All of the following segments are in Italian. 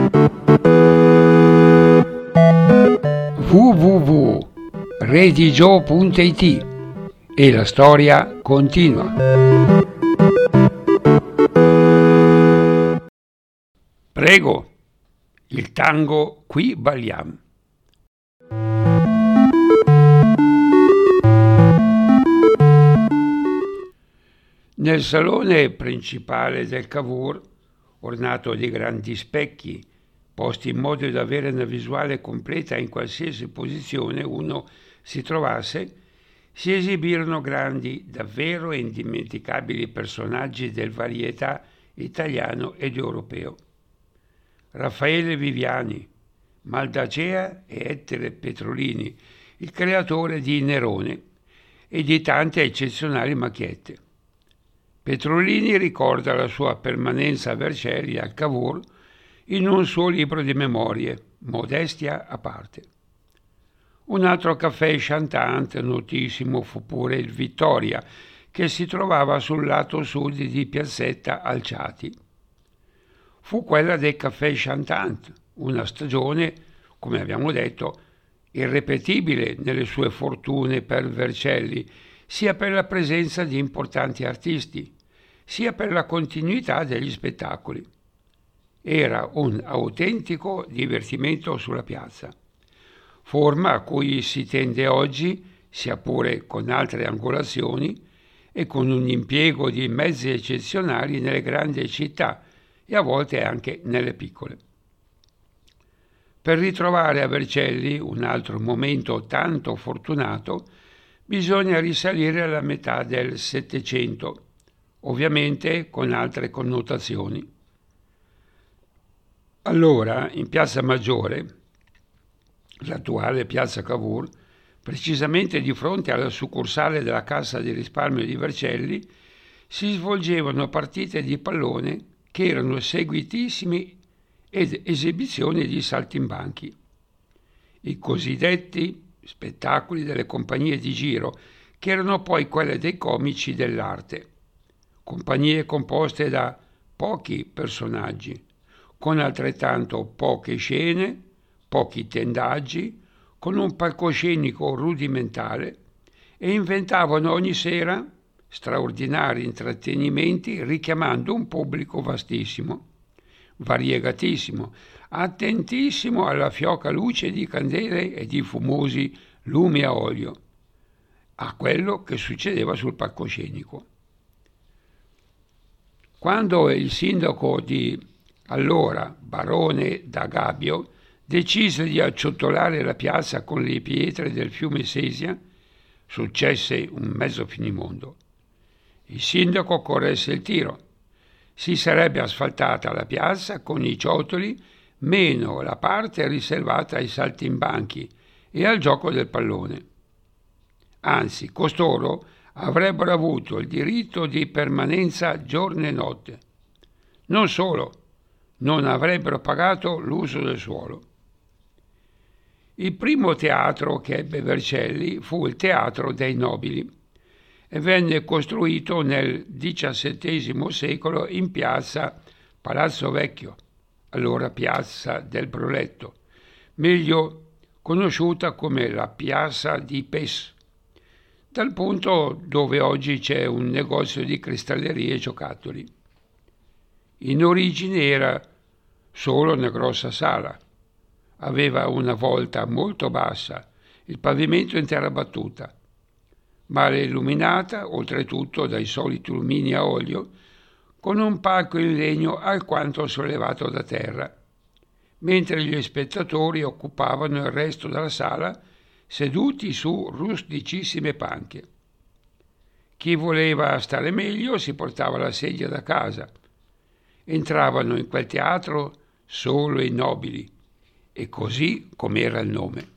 www.redigio.it e la storia continua. Prego, il tango qui balliamo. Nel salone principale del Cavour, ornato di grandi specchi, posti in modo da avere una visuale completa in qualsiasi posizione uno si trovasse, si esibirono grandi, davvero indimenticabili personaggi del varietà italiano ed europeo. Raffaele Viviani, Maldacea e Ettore Petrolini, il creatore di Nerone e di tante eccezionali macchiette. Petrolini ricorda la sua permanenza a Vercelli al Cavour in un suo libro di memorie, Modestia a parte. Un altro caffè chantant notissimo fu pure il Vittoria, che si trovava sul lato sud di Piazzetta Alciati. Fu quella dei caffè chantant, una stagione, come abbiamo detto, irripetibile nelle sue fortune per Vercelli, sia per la presenza di importanti artisti, sia per la continuità degli spettacoli. Era un autentico divertimento sulla piazza, forma a cui si tende oggi, sia pure con altre angolazioni e con un impiego di mezzi eccezionali nelle grandi città e a volte anche nelle piccole. Per ritrovare a Vercelli un altro momento tanto fortunato, bisogna risalire alla metà del Settecento, ovviamente con altre connotazioni. Allora, in Piazza Maggiore, l'attuale Piazza Cavour, precisamente di fronte alla succursale della Cassa di risparmio di Vercelli, si svolgevano partite di pallone che erano seguitissimi ed esibizioni di saltimbanchi. I cosiddetti spettacoli delle compagnie di giro, che erano poi quelle dei comici dell'arte. Compagnie composte da pochi personaggi, con altrettanto poche scene, pochi tendaggi, con un palcoscenico rudimentale, e inventavano ogni sera straordinari intrattenimenti richiamando un pubblico vastissimo, variegatissimo, attentissimo alla fioca luce di candele e di fumosi lumi a olio, a quello che succedeva sul palcoscenico. Quando il sindaco di allora, barone da Gabbio, decise di acciottolare la piazza con le pietre del fiume Sesia, successe un mezzo finimondo. Il sindaco corresse il tiro. Si sarebbe asfaltata la piazza con i ciottoli, meno la parte riservata ai saltimbanchi e al gioco del pallone. Anzi, costoro avrebbero avuto il diritto di permanenza giorno e notte. Non solo, non avrebbero pagato l'uso del suolo. Il primo teatro che ebbe Vercelli fu il Teatro dei Nobili e venne costruito nel XVII secolo in piazza Palazzo Vecchio, allora piazza del Broletto, meglio conosciuta come la Piazza di Pes, dal punto dove oggi c'è un negozio di cristallerie e giocattoli. In origine era solo una grossa sala. Aveva una volta molto bassa, il pavimento in terra battuta, male illuminata, oltretutto dai soliti lumini a olio, con un palco in legno alquanto sollevato da terra, mentre gli spettatori occupavano il resto della sala seduti su rusticissime panche. Chi voleva stare meglio si portava la sedia da casa. Entravano in quel teatro solo i nobili, e così com'era il nome.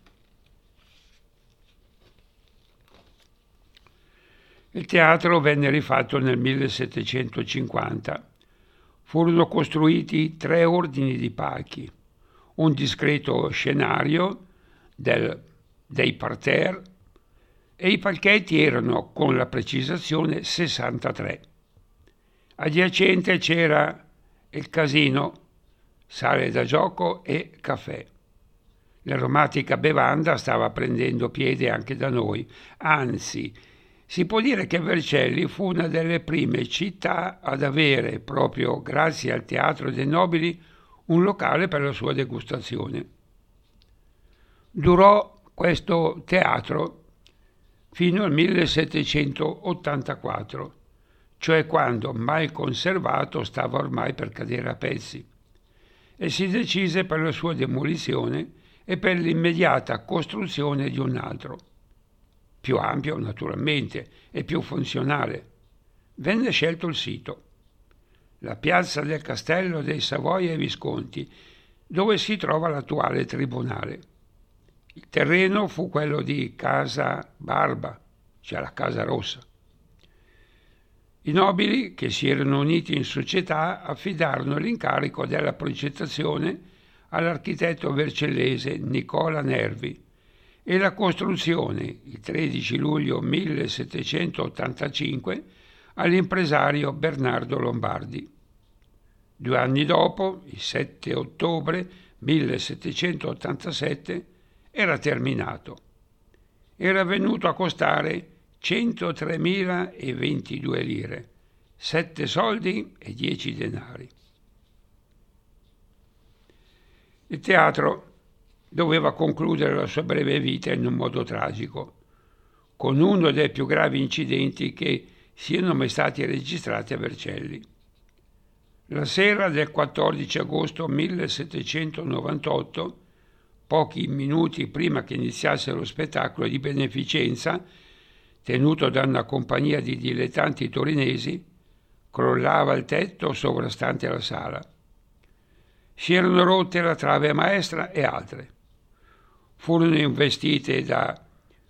Il teatro venne rifatto nel 1750. Furono costruiti 3 ordini di palchi, un discreto scenario dei parterre, e i palchetti erano, con la precisazione, 63. Adiacente c'era il casino, sale da gioco e caffè. L'aromatica bevanda stava prendendo piede anche da noi, anzi, si può dire che Vercelli fu una delle prime città ad avere, proprio grazie al Teatro dei Nobili, un locale per la sua degustazione. Durò questo teatro fino al 1784, cioè quando, mal conservato, stava ormai per cadere a pezzi, e si decise per la sua demolizione e per l'immediata costruzione di un altro, più ampio naturalmente e più funzionale. Venne scelto il sito, la piazza del Castello dei Savoia e Visconti, dove si trova l'attuale tribunale. Il terreno fu quello di Casa Barba, cioè la Casa Rossa. I nobili, che si erano uniti in società, affidarono l'incarico della progettazione all'architetto vercellese Nicola Nervi e la costruzione, il 13 luglio 1785, all'impresario Bernardo Lombardi. 2 anni dopo, il 7 ottobre 1787, era terminato. Era venuto a costare 103.022 lire, 7 soldi e 10 denari. Il teatro doveva concludere la sua breve vita in un modo tragico, con uno dei più gravi incidenti che siano mai stati registrati a Vercelli. La sera del 14 agosto 1798, pochi minuti prima che iniziasse lo spettacolo di beneficenza, tenuto da una compagnia di dilettanti torinesi, crollava il tetto sovrastante la sala. Si erano rotte la trave maestra e altre. Furono investite da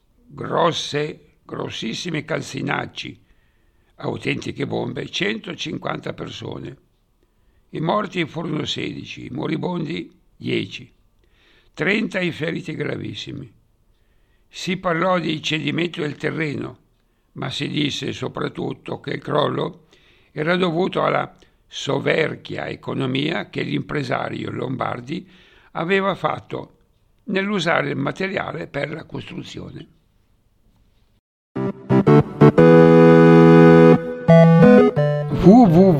grossissimi calzinacci, autentiche bombe, 150 persone. I morti furono 16, i moribondi 10, 30 i feriti gravissimi. Si parlò di cedimento del terreno, ma si disse soprattutto che il crollo era dovuto alla soverchia economia che l'impresario Lombardi aveva fatto nell'usare il materiale per la costruzione.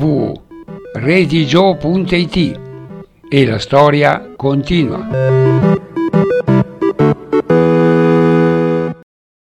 www.redigio.it e la storia continua.